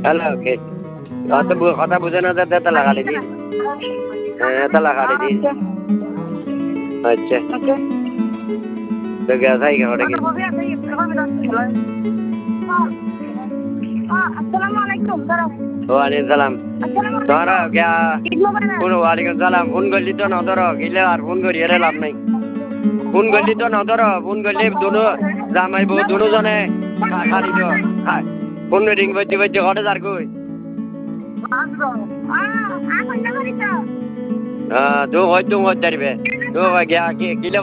hello okay কথা বুঝে না যাতে এত লাগালে দিন এত লাগালে দিন আচ্ছা তো গ্যাস আই কেমন কি আসসালামুয়ালাইকুম ওয়ালাইকুম সালাম ধরো क्या ওয়ালাইকুম সালাম ফোন করলি তো না ধরো গেলে আর ফোন করি এর লাভ নাই ফোন করলি তো না ধরো ফোন করলে দুনো জামাই বউ দুনো জনে খালি তো ফোন রিং বাজে বাজে ঘরে যার কই তো হয়তো হতে পারবে তো গিয়া কি